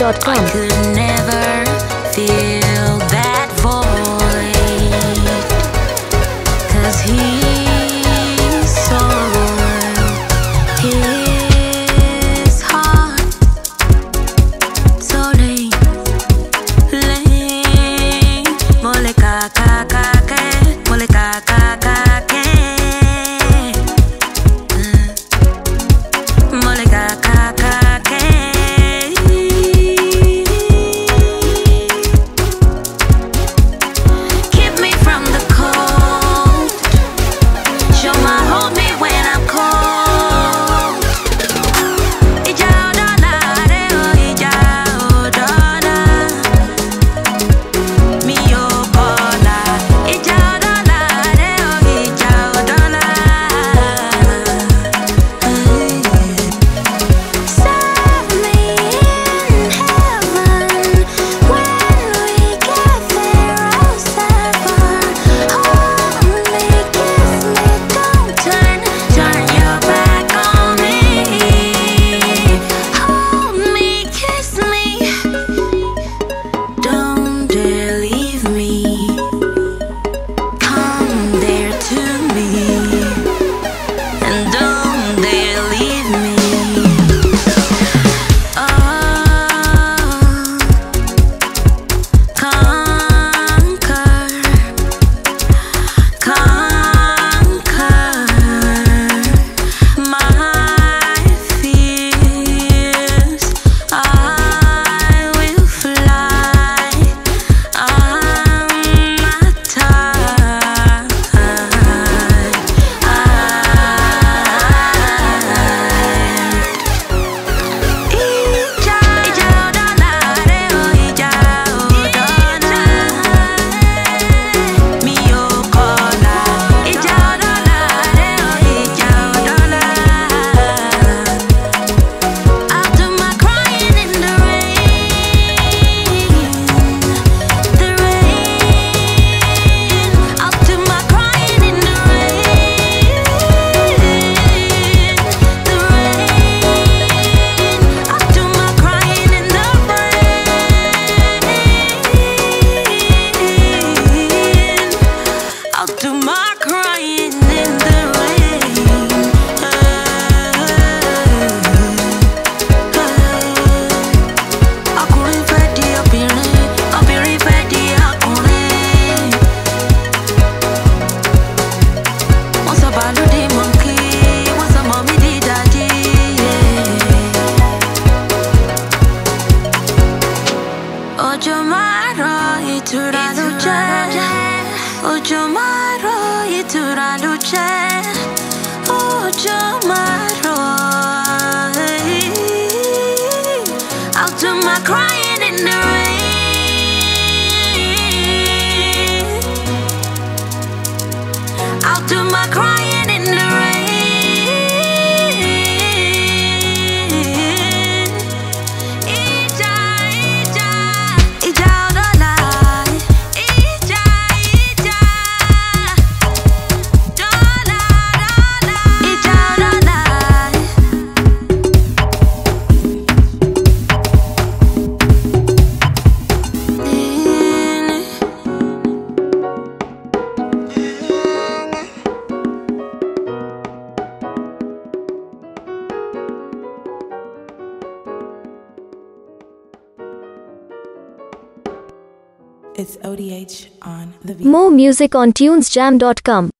tunesjam.com. I could never fill that void, 'cause he sold his heart so late, mole ka ke, mole ka ke, mole ka ke. Keep me from the cold, show my hold me when I'm cold. Ija odona re o, ija odona, mi o kola. Ija odona re o, ija odona. Serve me in heaven when we get there, oh Seven. Only kiss me, don't turn your back on me. Hold me, kiss me, don't dare leave me. Come there to me, and don't dare leave me. Oh, conquer my fears. I will fly. I'm not tired. Ija odona re o, ija odona, mi o kola. Ija odona re o, ija odona. I'll do my crying in the rain, the rain. I'll do my crying in the rain, the rain. I'll do my crying in the rain. I'll do my crying in the rain. Ọkùnrin fẹ́ di obìnrin, obìnrin fẹ́ di ọkùnrin. Wọ́n sọ bàálù di monkey, wọ́n sọ mọ̀mí di daddy. Òjò máa rọ̀, ìtura ló jẹ́. Òjò máa rọ̀, ìtura ló jẹ́. Òjò máa rọ̀. I'll do my crying in the rain. I'll do my crying in the rain. Ija odona, ija dola, ija odona. It's ODH on the More music on tunesjam.com.